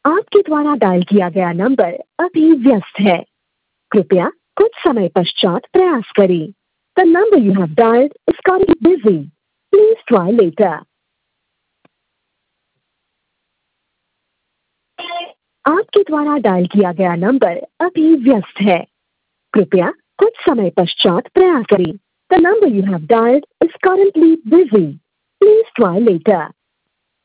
आपके द्वारा डायल किया गया नंबर अभी व्यस्त है। कृपया कुछ समय पश्चात प्रयास करें। The number you have dialed is currently busy. Please try later. आपके द्वारा डायल किया गया नंबर अभी व्यस्त है। कृपया कुछ समय पश्चात प्रयास करें। The number you have dialed is currently busy. Please try later.